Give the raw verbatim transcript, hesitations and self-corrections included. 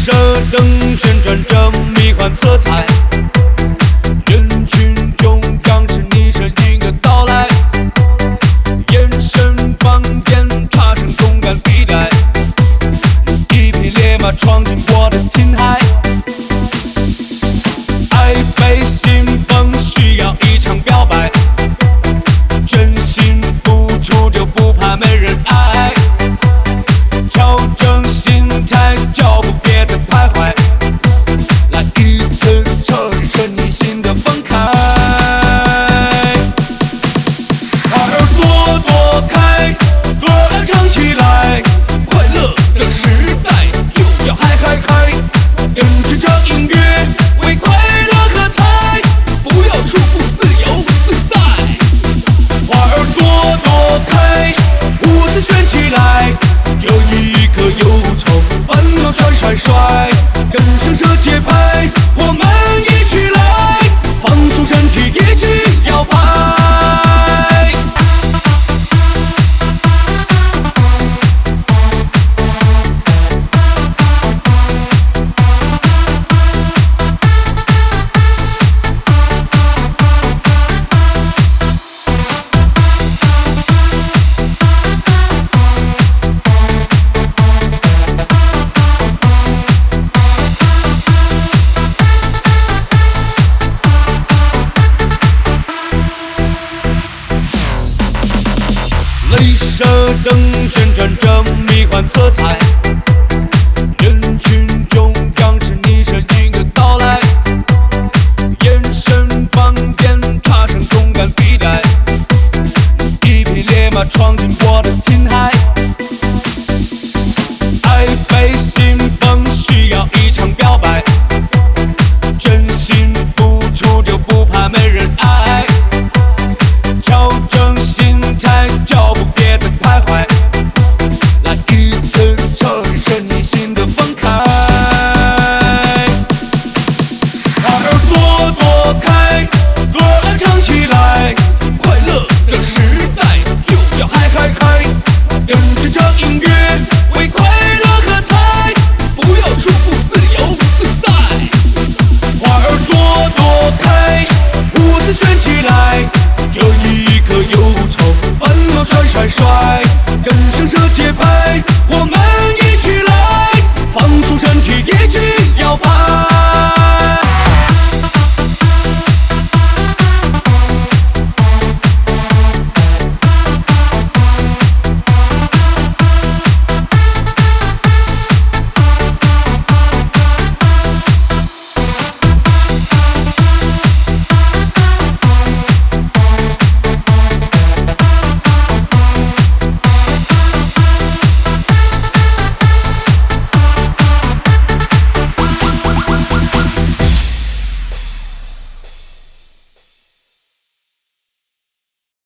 射灯旋转着迷幻色彩，人群中刚是你声音的到来，眼神房间踏上动感地带，一匹烈马闯进我的青海，爱被信奉需要一场表白，真心付出就不怕没人爱，调整心态脚步别的徘徊，来一次彻底沉溺心的放开，把耳朵躲开，歌儿唱起来，快乐的时代就要嗨嗨嗨，跟着这音乐为快乐喝彩，不要束缚，自由自在，把耳朵躲开，舞姿旋起来，这一刻忧愁烦恼甩甩甩，跟上这节拍，我们一起来，放松身体，一起摇摆。镭射灯旋转着迷幻色彩，